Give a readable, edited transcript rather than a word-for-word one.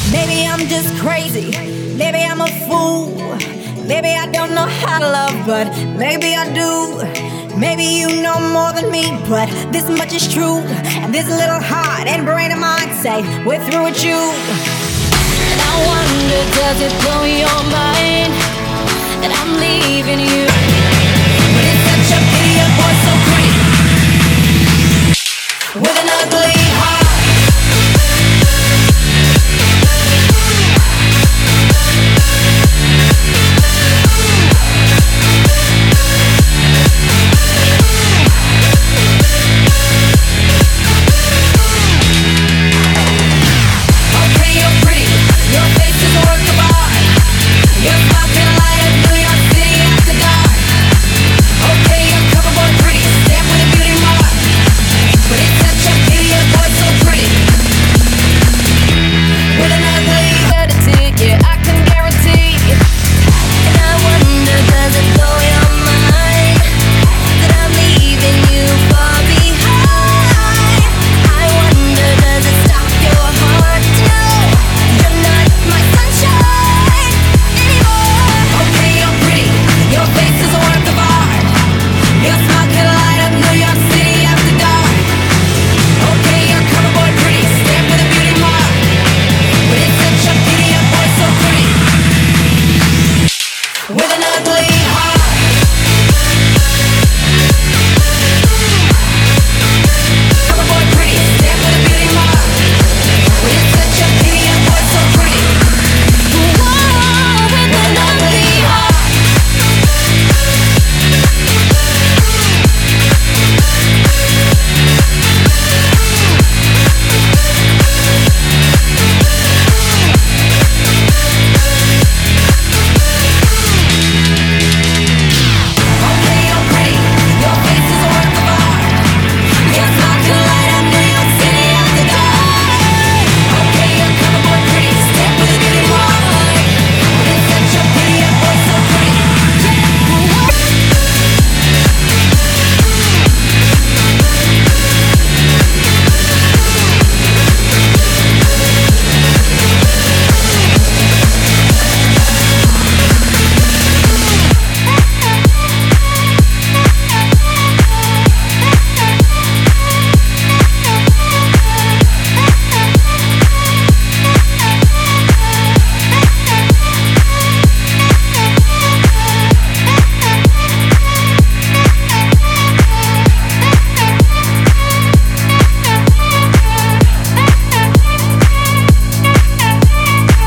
Maybe I'm just crazy, maybe I'm a fool. Maybe I don't know how to love, but maybe I do. Maybe you know more than me, but this much is true. And this little heart and brain of mine say we're through with you. And I wonder, does it blow your mind that I'm leaving you? But it's such a pity, a boy so pretty with an ugly